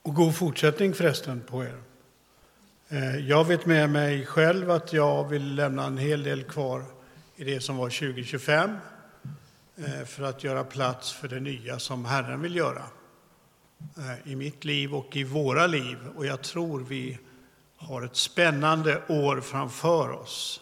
Och god fortsättning förresten på er. Jag vet med mig själv att jag vill lämna en hel del kvar i det som var 2025 för att göra plats för det nya som Herren vill göra i mitt liv och i våra liv. Och jag tror vi har ett spännande år framför oss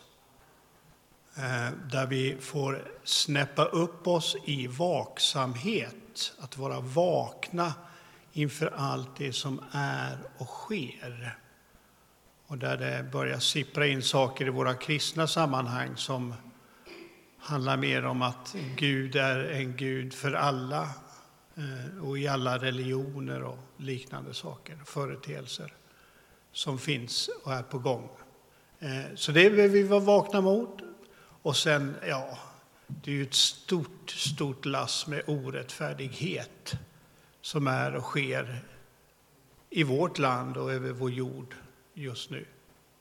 där vi får snäppa upp oss i vaksamhet, att vara vakna inför allt det som är och sker. Och där det börjar sippra in saker i våra kristna sammanhang som handlar mer om att Gud är en Gud för alla och i alla religioner och liknande saker, företeelser som finns och är på gång. Så det behöver vi vara vakna mot. Och sen, det är ju ett stort lass med orättfärdighet som är och sker i vårt land och över vår jord just nu.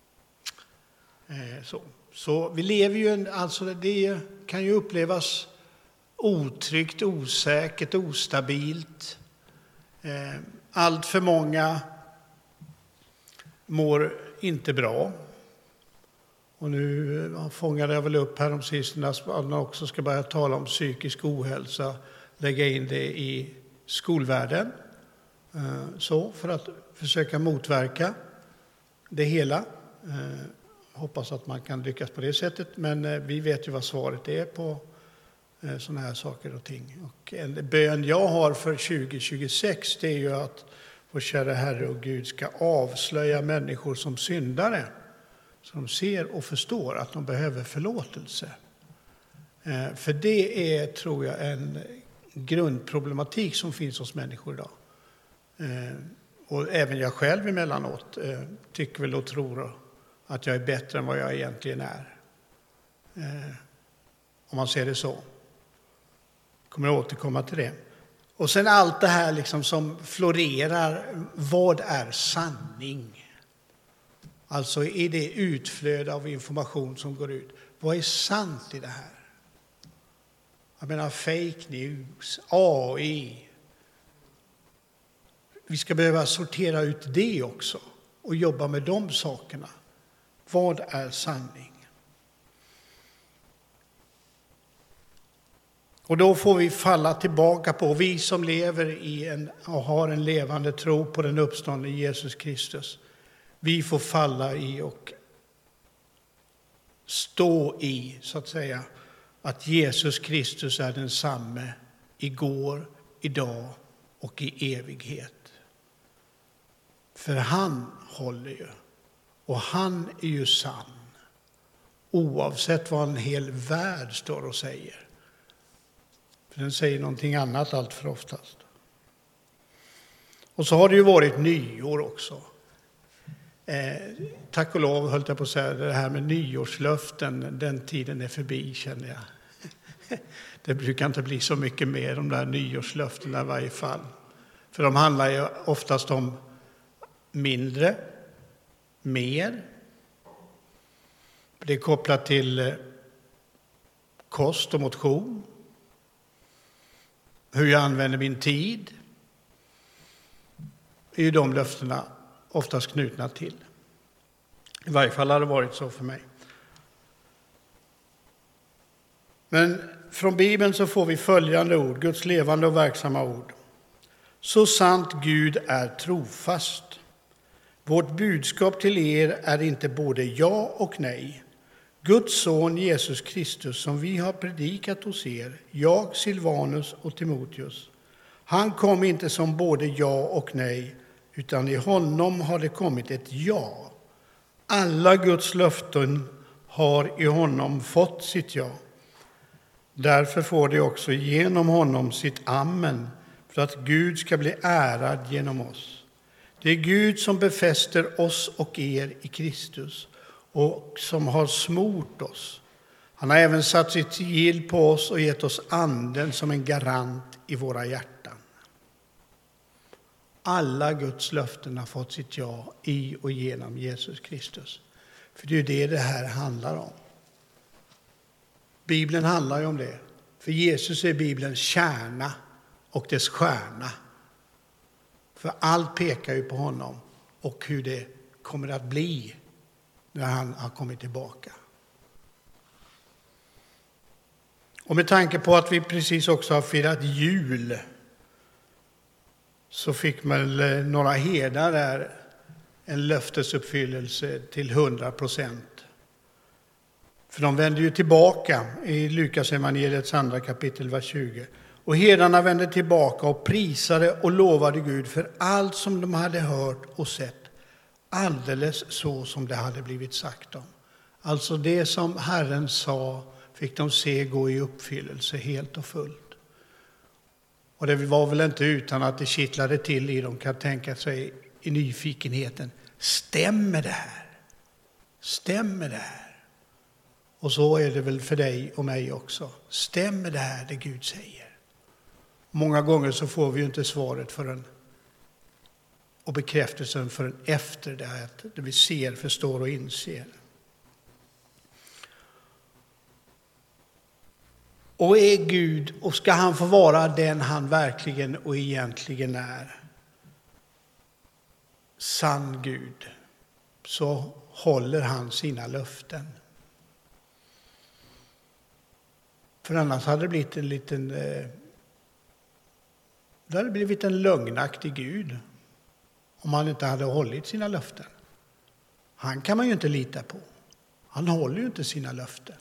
Så vi lever ju, alltså det kan ju upplevas otryggt, osäkert, ostabilt. Allt för många mår inte bra. Och nu fångade jag väl upp här om sistone att man också ska börja tala om psykisk ohälsa, lägga in det i skolvärlden. Så för att försöka motverka det hela. Hoppas att man kan lyckas på det sättet, men vi vet ju vad svaret är på sådana här saker och ting. Och en bön jag har för 2026 det är ju att vår kära Herre och Gud ska avslöja människor som syndare. Så de ser och förstår att de behöver förlåtelse. För det är, tror jag, en grundproblematik som finns hos människor idag. Och även jag själv emellanåt tycker väl och tror att jag är bättre än vad jag egentligen är. Om man ser det så. Kommer jag återkomma till det. Och sen allt det här liksom som florerar. Vad är sanning? Alltså i det utflöde av information som går ut. Vad är sant i det här? Jag menar fake news, AI. Vi ska behöva sortera ut det också och jobba med de sakerna. Vad är sanning? Och då får vi falla tillbaka på, vi som lever och har en levande tro på den uppståndne Jesus Kristus. Vi får falla i och stå i, så att säga, att Jesus Kristus är densamme igår, idag och i evighet. För han håller ju. Och han är ju sann. Oavsett vad en hel värld står och säger. För den säger någonting annat allt för oftast. Och så har det ju varit nyår också. Tack och lov höll jag på att säga det här med nyårslöften. Den tiden är förbi, känner jag. Det brukar inte bli så mycket mer de där nyårslöftena i varje fall. För de handlar ju oftast om mindre, mer. Det är kopplat till kost och motion. Hur jag använder min tid. Är ju de löftena oftast knutna till. I varje fall har det varit så för mig. Men från Bibeln så får vi följande ord, Guds levande och verksamma ord. Så sant Gud är trofast. Vårt budskap till er är inte både ja och nej. Guds son Jesus Kristus som vi har predikat hos er, jag, Silvanus och Timoteus. Han kom inte som både ja och nej, utan i honom har det kommit ett ja. Alla Guds löften har i honom fått sitt ja. Därför får det också genom honom sitt amen, för att Gud ska bli ärad genom oss. Det är Gud som befäster oss och er i Kristus och som har smort oss. Han har även satt sitt sigill på oss och gett oss anden som en garant i våra hjärtan. Alla Guds löften har fått sitt ja i och genom Jesus Kristus. För det är ju det här handlar om. Bibeln handlar ju om det. För Jesus är Bibelns kärna och dess stjärna. För allt pekar ju på honom och hur det kommer att bli när han har kommit tillbaka. Och med tanke på att vi precis också har firat jul så fick man några herdar där en löftesuppfyllelse till 100%. För de vände ju tillbaka i Lukas evangeliets 2 kapitel, vers 20. Och herdarna vände tillbaka och prisade och lovade Gud för allt som de hade hört och sett. Alldeles så som det hade blivit sagt om. Alltså det som Herren sa fick de se gå i uppfyllelse helt och fullt. Och det var väl inte utan att det kittlade till i dem, kan tänka sig i nyfikenheten. Stämmer det här? Stämmer det här? Och så är det väl för dig och mig också. Stämmer det här det Gud säger? Många gånger så får vi ju inte svaret förrän och bekräftelsen förrän efter det vi ser, förstår och inser. Och är Gud, och ska han få vara den han verkligen och egentligen är, sann Gud, så håller han sina löften. För annars hade det hade blivit en lögnaktig Gud om han inte hade hållit sina löften. Han kan man ju inte lita på. Han håller ju inte sina löften.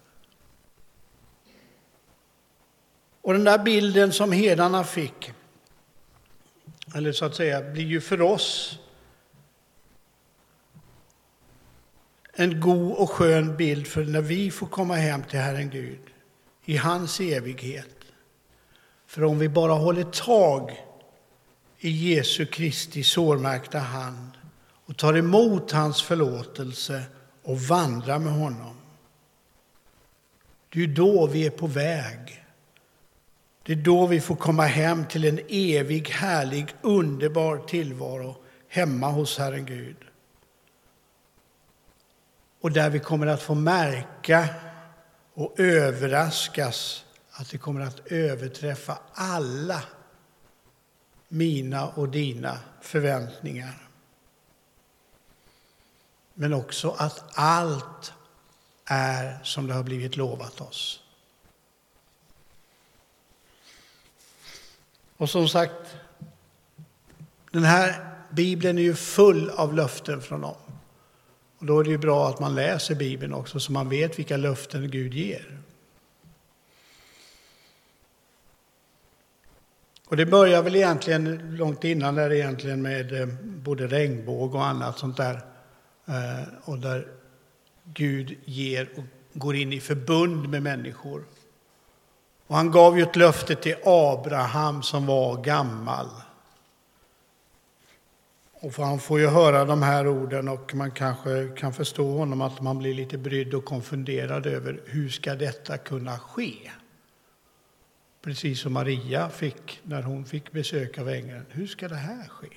Och den där bilden som herdarna fick, eller så att säga, blir ju för oss en god och skön bild för när vi får komma hem till Herren Gud i hans evighet. För om vi bara håller tag i Jesu Kristi sårmärkta hand och tar emot hans förlåtelse och vandrar med honom, det är då vi är på väg. Det är då vi får komma hem till en evig, härlig, underbar tillvaro hemma hos Herren Gud. Och där vi kommer att få märka och överraskas att det kommer att överträffa alla mina och dina förväntningar. Men också att allt är som det har blivit lovat oss. Och som sagt, den här Bibeln är ju full av löften från dem. Och då är det ju bra att man läser Bibeln också så man vet vilka löften Gud ger. Och det börjar väl egentligen långt innan där egentligen med både regnbåg och annat sånt där. Och där Gud ger och går in i förbund med människor. Och han gav ju ett löfte till Abraham som var gammal. Och han får ju höra de här orden och man kanske kan förstå honom att man blir lite brydd och konfunderad över hur ska detta kunna ske? Precis som Maria fick när hon fick besök av ängeln. Hur ska det här ske?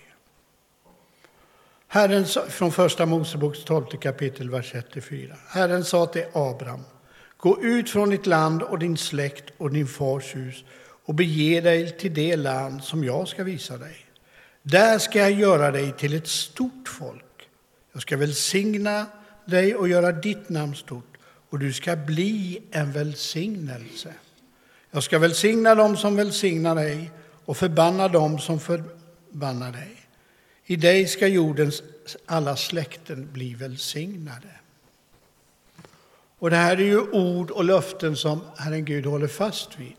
Herren från första Moseboks 12 kapitel, vers 1-4. Herren sa till Abraham: gå ut från ditt land och din släkt och din fars hus och bege dig till det land som jag ska visa dig. Där ska jag göra dig till ett stort folk. Jag ska välsigna dig och göra ditt namn stort, och du ska bli en välsignelse. Jag ska välsigna dem som välsignar dig och förbanna dem som förbannar dig. I dig ska jordens alla släkten bli välsignade. Och det här är ju ord och löften som Herren Gud håller fast vid.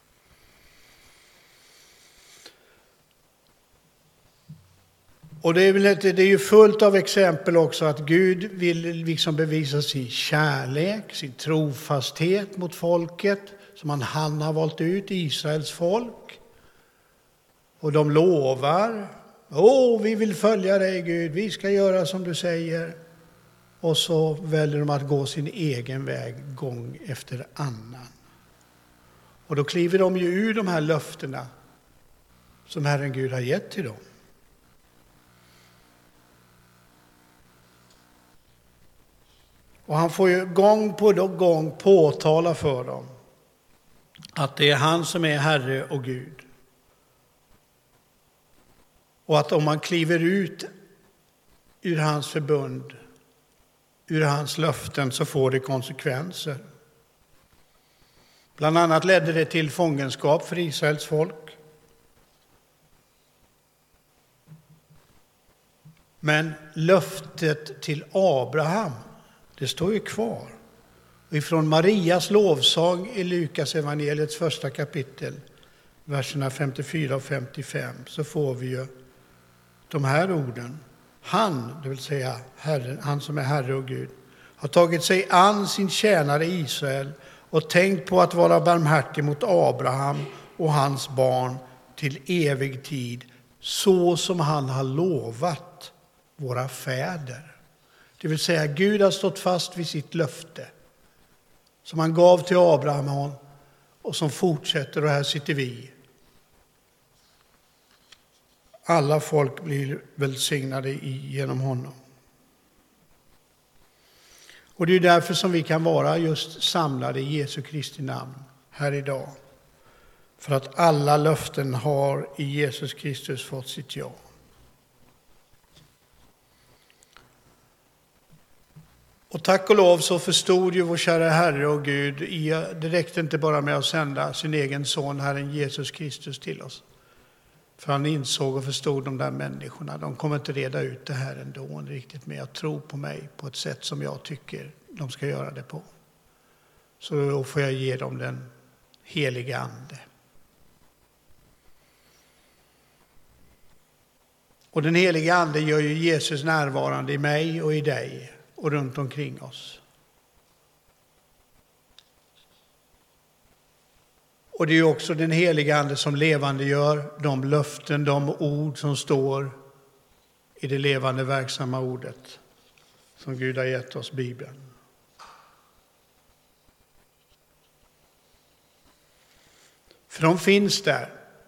Och det är ju fullt av exempel också att Gud vill liksom bevisa sin kärlek, sin trofasthet mot folket som han har valt ut, Israels folk. Och de lovar: vi vill följa dig Gud, vi ska göra som du säger. Och så väljer de att gå sin egen väg gång efter annan. Och då kliver de ju ur de här löftena som Herren Gud har gett till dem. Och han får ju gång på gång påtala för dem att det är han som är Herre och Gud. Och att om man kliver ut ur hans förbund, ur hans löften, så får det konsekvenser. Bland annat ledde det till fångenskap för Israels folk. Men löftet till Abraham, det står ju kvar. Och ifrån Marias lovsång i Lukas evangeliets första kapitel, verserna 54 och 55, så får vi ju de här orden. Han, det vill säga Herren, han som är Herre och Gud, har tagit sig an sin tjänare Israel och tänkt på att vara barmhärtig mot Abraham och hans barn till evig tid, så som han har lovat våra fäder. Det vill säga Gud har stått fast vid sitt löfte som han gav till Abraham och som fortsätter, och här sitter vi. Alla folk blir välsignade genom honom. Och det är därför som vi kan vara just samlade i Jesu Kristi namn här idag. För att alla löften har i Jesus Kristus fått sitt ja. Och tack och lov så förstod ju vår kära Herre och Gud, det räckte inte bara med att sända sin egen son, Herren Jesus Kristus, till oss. För han insåg och förstod de där människorna. De kommer inte reda ut det här ändå riktigt med att tro på mig på ett sätt som jag tycker de ska göra det på. Så då får jag ge dem den heliga ande. Och den heliga ande gör ju Jesus närvarande i mig och i dig och runt omkring oss. Och det är också den heliga ande som levande gör de löften, de ord som står i det levande verksamma ordet som Gud har gett oss, Bibeln. För de finns där.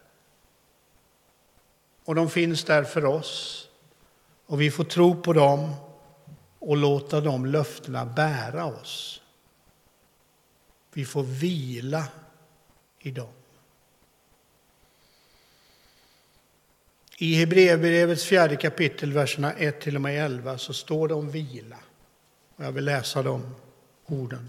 Och de finns där för oss. Och vi får tro på dem och låta de löftena bära oss. Vi får vila i dem. I Hebreerbrevets 4 kapitel, verserna 1 till och med 11, så står det om vila. Och jag vill läsa de orden.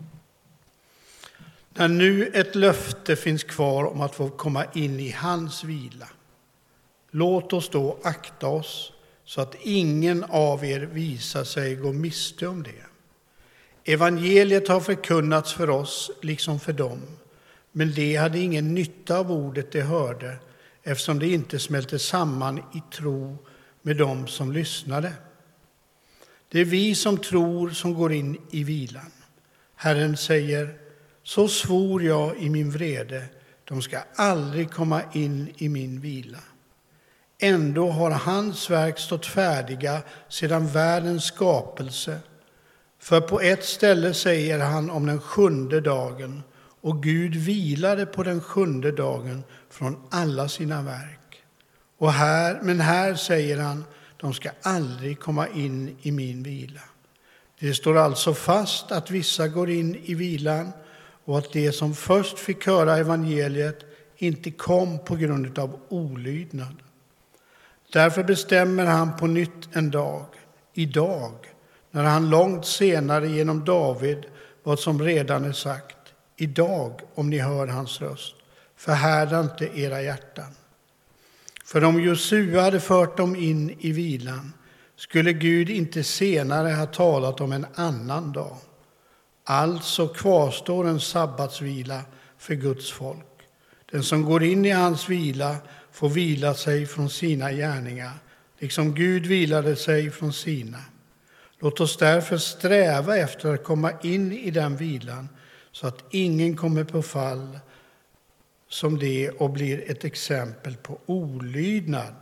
När nu ett löfte finns kvar om att få komma in i hans vila, låt oss då akta oss så att ingen av er visar sig gå miste om det. Evangeliet har förkunnats för oss liksom för dem, men de hade ingen nytta av ordet de hörde, eftersom det inte smälte samman i tro med dem som lyssnade. Det är vi som tror som går in i vilan. Herren säger, så svor jag i min vrede, de ska aldrig komma in i min vila. Ändå har hans verk stått färdiga sedan världens skapelse. För på ett ställe säger han om den 7:e dagen, och Gud vilade på den 7:e dagen från alla sina verk. Men här säger han, de ska aldrig komma in i min vila. Det står alltså fast att vissa går in i vilan och att de som först fick höra evangeliet inte kom på grund av olydnad. Därför bestämmer han på nytt en dag, idag, när han långt senare genom David vad som redan är sagt. Idag, om ni hör hans röst, förhärda inte era hjärtan. För om Josua hade fört dem in i vilan, skulle Gud inte senare ha talat om en annan dag. Alltså kvarstår en sabbatsvila för Guds folk. Den som går in i hans vila får vila sig från sina gärningar, liksom Gud vilade sig från sina. Låt oss därför sträva efter att komma in i den vilan, så att ingen kommer på fall som det och blir ett exempel på olydnad.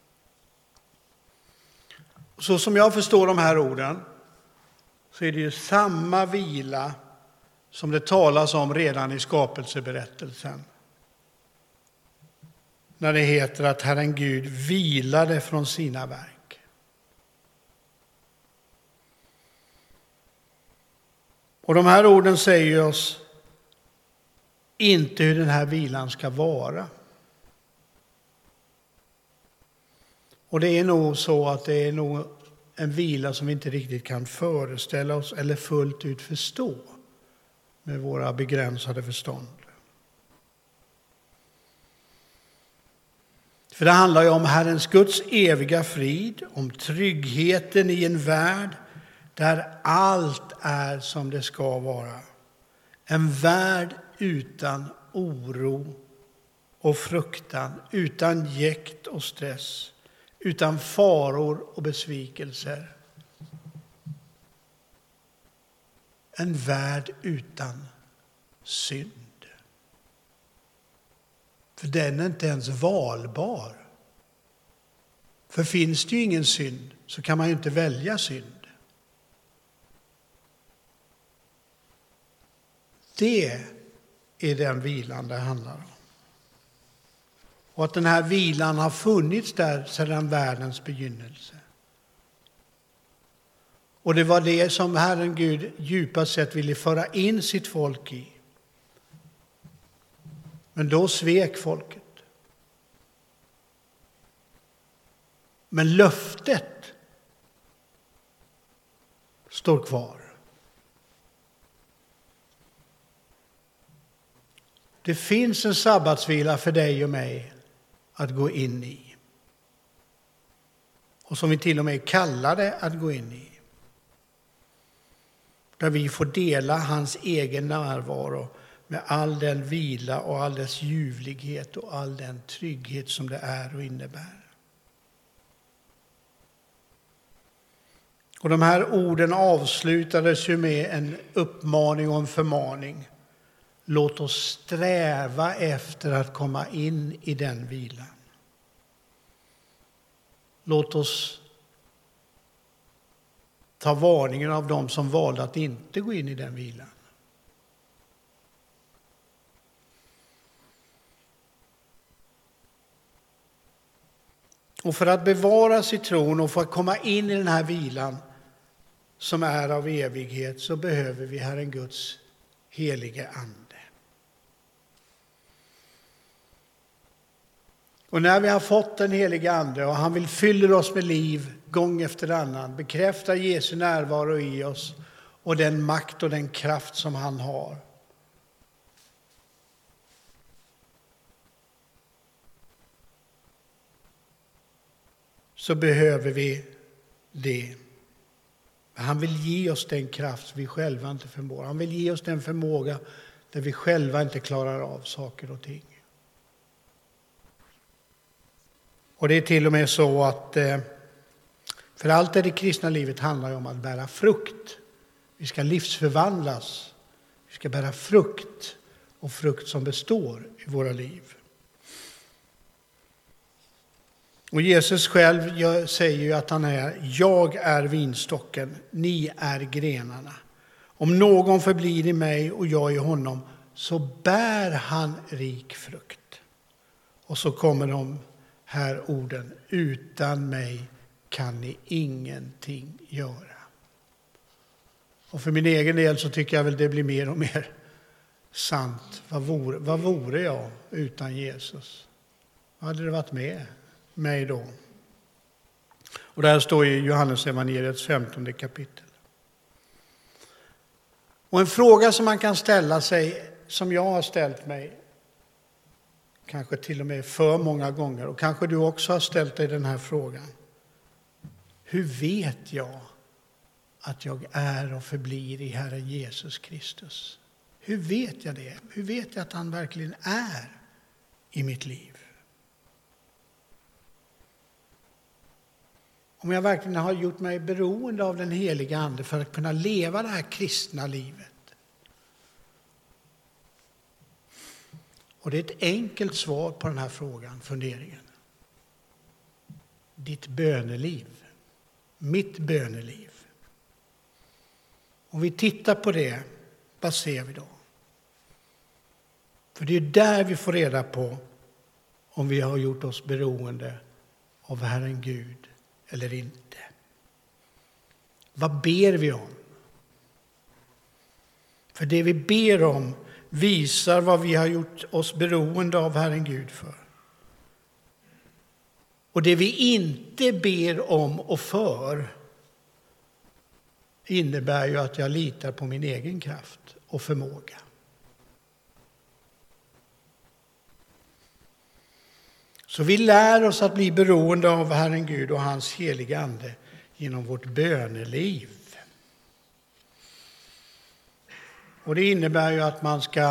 Så som jag förstår de här orden, så är det ju samma vila som det talas om redan i skapelseberättelsen. När det heter att Herren Gud vilade från sina verk. Och de här orden säger oss inte hur den här vilan ska vara. Och det är nog så att det är nog en vila som vi inte riktigt kan föreställa oss eller fullt ut förstå med våra begränsade förstånd. För det handlar ju om Herrens Guds eviga frid, om tryggheten i en värld där allt är som det ska vara. En värld utan oro och fruktan, utan jäkt och stress, utan faror och besvikelser. En värld utan synd. För den är inte ens valbar. För finns det ju ingen synd så kan man ju inte välja synd. Det är den vilan det handlar om. Och att den här vilan har funnits där sedan världens begynnelse. Och det var det som Herren Gud djupast sett ville föra in sitt folk i. Men då svek folket. Men löftet står kvar. Det finns en sabbatsvila för dig och mig att gå in i. Och som vi till och med är kallade att gå in i. Där vi får dela hans egen närvaro med all den vila och all dess ljuvlighet och all den trygghet som det är och innebär. Och de här orden avslutades ju med en uppmaning och en förmaning. Låt oss sträva efter att komma in i den vilan. Låt oss ta varningen av dem som valde att inte gå in i den vilan. Och för att bevara sig tron och för att komma in i den här vilan som är av evighet så behöver vi Herren Guds helige ande. Och när vi har fått den helige ande och han vill fylla oss med liv gång efter annan, bekräfta Jesu närvaro i oss och den makt och den kraft som han har. Så behöver vi det. Han vill ge oss den kraft vi själva inte förmår. Han vill ge oss den förmåga där vi själva inte klarar av saker och ting. Och det är till och med så att för allt det kristna livet handlar om att bära frukt. Vi ska livsförvandlas. Vi ska bära frukt och frukt som består i våra liv. Och Jesus själv säger ju att jag är vinstocken, ni är grenarna. Om någon förblir i mig och jag i honom så bär han rik frukt. Och så kommer de här orden, utan mig kan ni ingenting göra. Och för min egen del så tycker jag väl det blir mer och mer sant. Vad vore jag utan Jesus? Vad hade det varit med mig då? Och där står i Johannes evangeliets 15 kapitel. Och en fråga som man kan ställa sig, som jag har ställt mig, kanske till och med för många gånger, och kanske du också har ställt dig den här frågan. Hur vet jag att jag är och förblir i Herren Jesus Kristus? Hur vet jag det? Hur vet jag att han verkligen är i mitt liv? Om jag verkligen har gjort mig beroende av den heliga ande för att kunna leva det här kristna livet. Och det är ett enkelt svar på den här frågan, funderingen. Ditt böneliv. Mitt böneliv. Om vi tittar på det, vad ser vi då? För det är där vi får reda på om vi har gjort oss beroende av Herren Gud eller inte. Vad ber vi om? För det vi ber om visar vad vi har gjort oss beroende av Herren Gud för. Och det vi inte ber om och för innebär ju att jag litar på min egen kraft och förmåga. Så vi lär oss att bli beroende av Herren Gud och hans heliga ande genom vårt böneliv. Och det innebär ju att man ska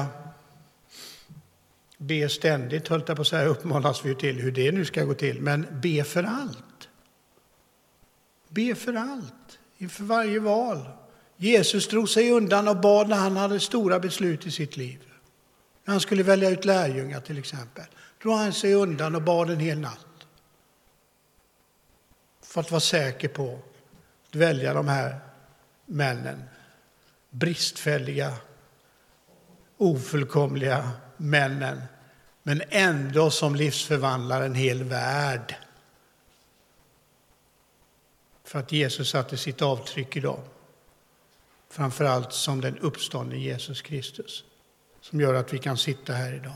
be ständigt, höll jag på att säga, uppmanas vi till hur det nu ska gå till. Men be för allt. Be för allt, inför varje val. Jesus drog sig undan och bad när han hade stora beslut i sitt liv. När han skulle välja ut lärjungar till exempel. Drog han sig undan och bad en hel natt. För att vara säker på att välja de här männen. Bristfälliga, ofullkomliga männen. Men ändå som livsförvandlar en hel värld. För att Jesus satte sitt avtryck i dem. Framförallt som den uppståndne Jesus Kristus. Som gör att vi kan sitta här idag.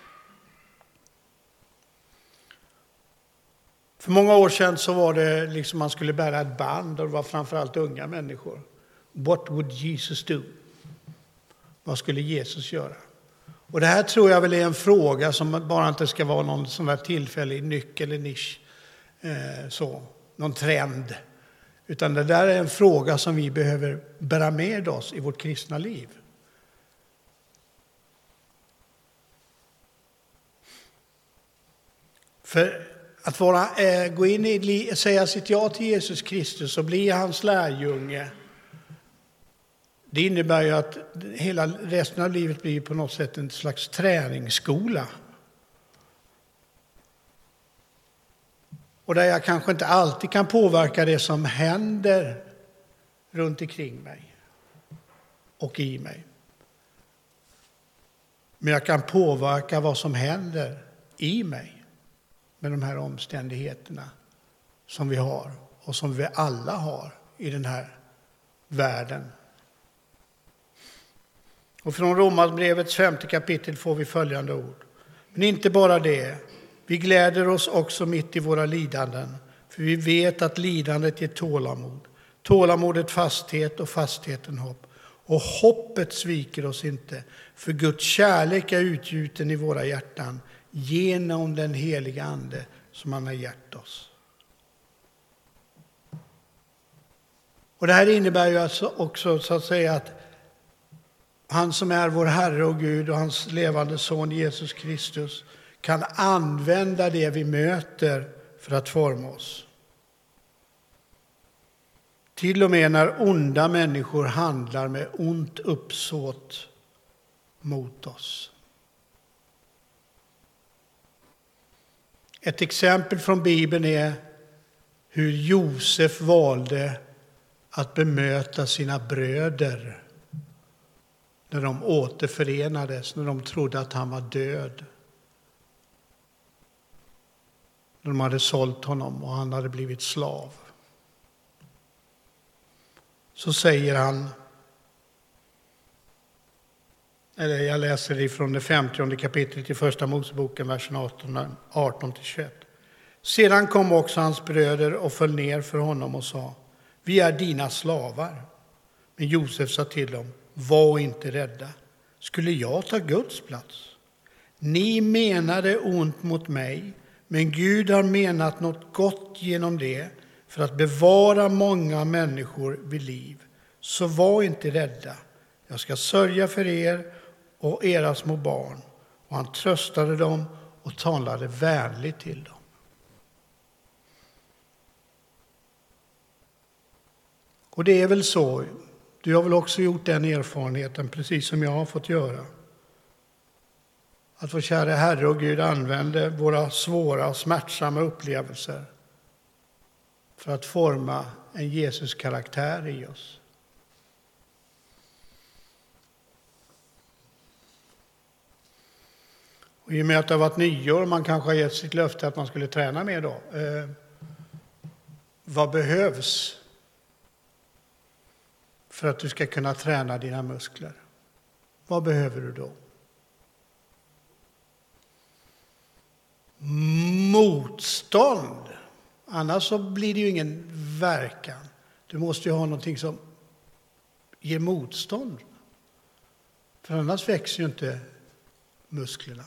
För många år sedan så var det liksom man skulle bära ett band och det var framförallt unga människor. What would Jesus do? Vad skulle Jesus göra? Och det här tror jag väl är en fråga som bara inte ska vara någon sån där tillfällig nyck eller nisch. Någon trend. Utan det där är en fråga som vi behöver bära med oss i vårt kristna liv. För att gå in i, säga sitt ja till Jesus Kristus och bli hans lärjunge, det innebär ju att hela resten av livet blir på något sätt en slags träningsskola. Och där jag kanske inte alltid kan påverka det som händer runt omkring mig och i mig. Men jag kan påverka vad som händer i mig med de här omständigheterna som vi har och som vi alla har i den här världen. Och från Romarbrevets 5:e kapitel får vi följande ord. Men inte bara det. Vi gläder oss också mitt i våra lidanden. För vi vet att lidandet ger tålamod. Tålamodet fasthet och fastheten hopp. Och hoppet sviker oss inte. För Guds kärlek är utgjuten i våra hjärtan. Genom den heliga ande som han har gett oss. Och det här innebär ju alltså också så att säga att han som är vår Herre och Gud och hans levande son Jesus Kristus kan använda det vi möter för att forma oss. Till och med när onda människor handlar med ont uppsåt mot oss. Ett exempel från Bibeln är hur Josef valde att bemöta sina bröder när de återförenades, när de trodde att han var död. När de hade sålt honom och han hade blivit slav. Så säger han, eller jag läser ifrån det 50:e kapitlet i första Moseboken, versen 18-21. Sedan kom också hans bröder och föll ner för honom och sa, vi är dina slavar. Men Josef sa till dem, var inte rädda. Skulle jag ta Guds plats? Ni menade ont mot mig, men Gud har menat något gott genom det för att bevara många människor vid liv. Så var inte rädda. Jag ska sörja för er och era små barn. Och han tröstade dem och talade vänligt till dem. Och det är väl så. Du har väl också gjort den erfarenheten, precis som jag har fått göra. Att vår kära Herre och Gud använde våra svåra och smärtsamma upplevelser för att forma en Jesus-karaktär i oss. Och i och med att det har varit nyår, man kanske har gett sitt löfte att man skulle träna mer då. Vad behövs för att du ska kunna träna dina muskler? Vad behöver du då? Motstånd Annars så blir det ju ingen verkan. Du måste ju ha någonting som ger motstånd. För annars växer ju inte musklerna.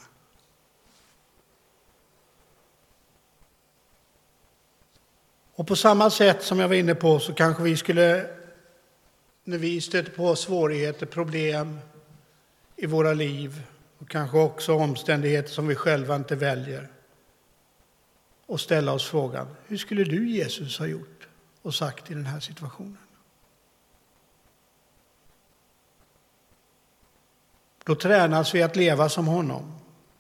Och på samma sätt som jag var inne på så kanske vi skulle, när vi stöter på svårigheter, problem i våra liv och kanske också omständigheter som vi själva inte väljer, och ställa oss frågan: hur skulle du, Jesus, ha gjort och sagt i den här situationen? Då tränas vi att leva som honom.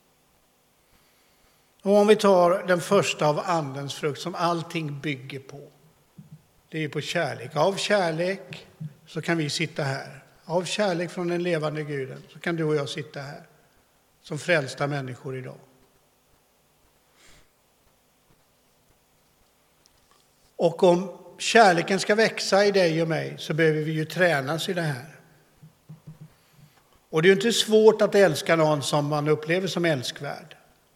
Och om vi tar den första av andens frukt som allting bygger på, det är på kärlek. Av kärlek så kan vi sitta här. Av kärlek från den levande Guden så kan du och jag sitta här som frälsta människor idag. Och om kärleken ska växa i dig och mig så behöver vi ju tränas i det här. Och det är ju inte svårt att älska någon som man upplever som älskvärd.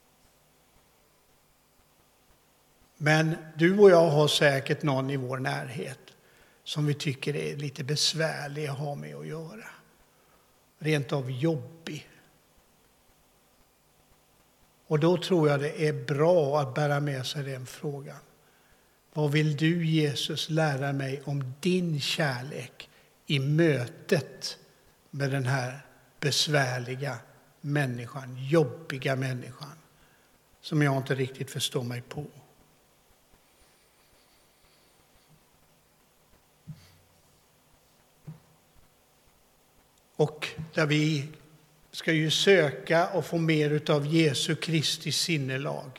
Men du och jag har säkert någon i vår närhet som vi tycker är lite besvärlig att ha med att göra. Rent av jobbig. Och då tror jag det är bra att bära med sig den frågan. Vad vill du, Jesus, lära mig om din kärlek i mötet med den här besvärliga människan, jobbiga människan, som jag inte riktigt förstår mig på? Och där vi ska ju söka och få mer av Jesu Kristi sinnelag.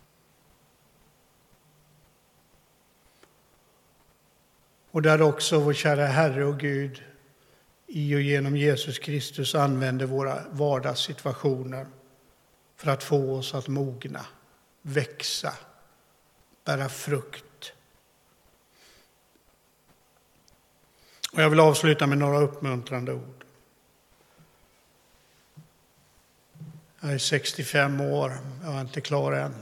Och där också vår kära Herre och Gud i och genom Jesus Kristus använder våra vardagssituationer för att få oss att mogna, växa, bära frukt. Och jag vill avsluta med några uppmuntrande ord. Jag är 65 år, jag är inte klar än.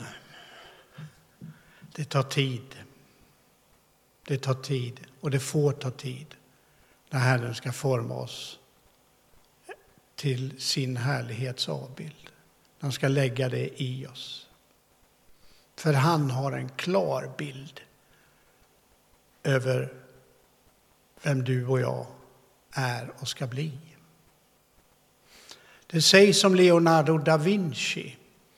Det tar tid. Det tar tid och det får ta tid när Herren ska forma oss till sin härlighets avbild. Han ska lägga det i oss. För han har en klar bild över vem du och jag är och ska bli. Det sägs om Leonardo da Vinci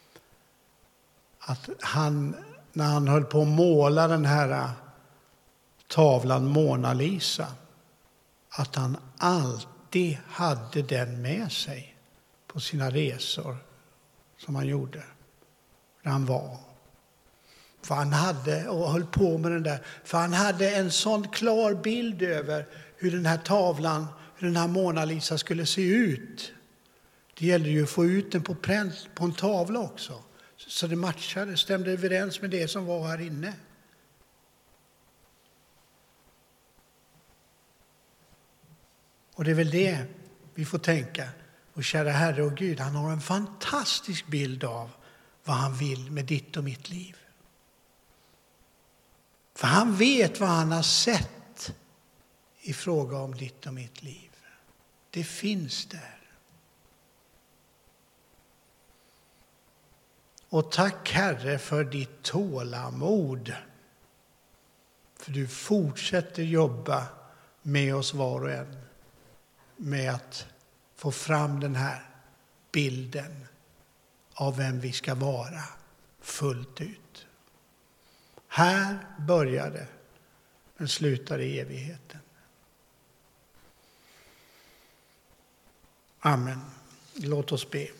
att han, när han höll på att måla den här tavlan Mona Lisa, att han alltid hade den med sig på sina resor som han gjorde, där han var. För han hade, och höll på med den där, för han hade en sån klar bild över hur den här tavlan, hur den här Mona Lisa skulle se ut. Det gällde ju att få ut den på pränt på en tavla också, så det matchade, stämde överens med det som var här inne. Och det är väl det vi får tänka. Och kära Herre och Gud, han har en fantastisk bild av vad han vill med ditt och mitt liv. För han vet vad han har sett i fråga om ditt och mitt liv. Det finns där. Och tack Herre för ditt tålamod. För du fortsätter jobba med oss var och en. Med att få fram den här bilden av vem vi ska vara fullt ut. Här börjar det, men slutar i evigheten. Amen. Låt oss be.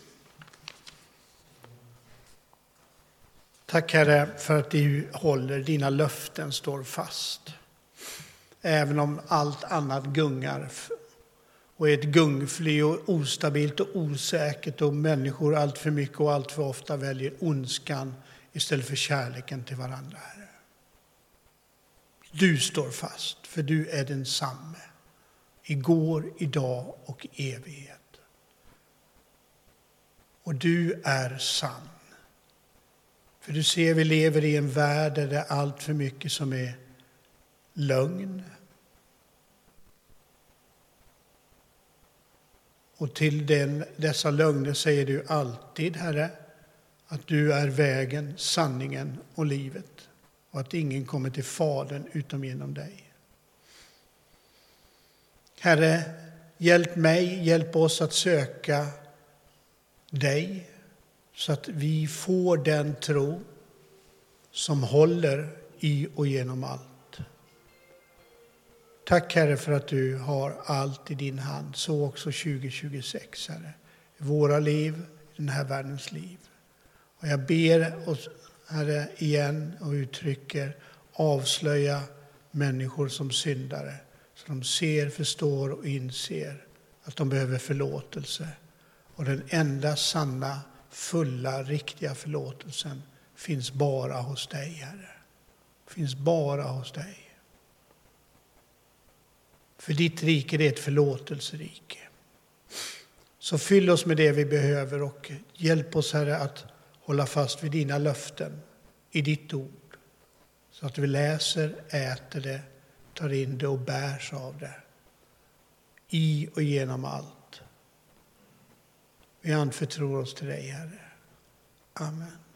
Tack Herre för att du håller, dina löften står fast. Även om allt annat gungar och är ett gungfly och ostabilt och osäkert och människor allt för mycket och allt för ofta väljer ondskan istället för kärleken till varandra, Herre. Du står fast, för du är densamme. Igår, idag och i evighet. Och du är sann. För du ser, vi lever i en värld där det är allt för mycket som är lögn. Och till dessa lögner säger du alltid, Herre, att du är vägen, sanningen och livet. Och att ingen kommer till Fadern utom genom dig. Herre, hjälp mig, hjälp oss att söka dig. Så att vi får den tro som håller i och genom allt. Tack Herre för att du har allt i din hand. Så också 2026, Herre. I våra liv, i den här världens liv. Och jag ber oss, Herre, igen och uttrycker, avslöja människor som syndare. Så de ser, förstår och inser att de behöver förlåtelse. Och den enda sanna, fulla, riktiga förlåtelsen finns bara hos dig, Herre. Finns bara hos dig. För ditt rike är ett förlåtelserike. Så fyll oss med det vi behöver och hjälp oss, Herre, att hålla fast vid dina löften i ditt ord. Så att vi läser, äter det, tar in det och bärs av det. I och genom allt. Vi anförtror oss till dig, Herre. Amen.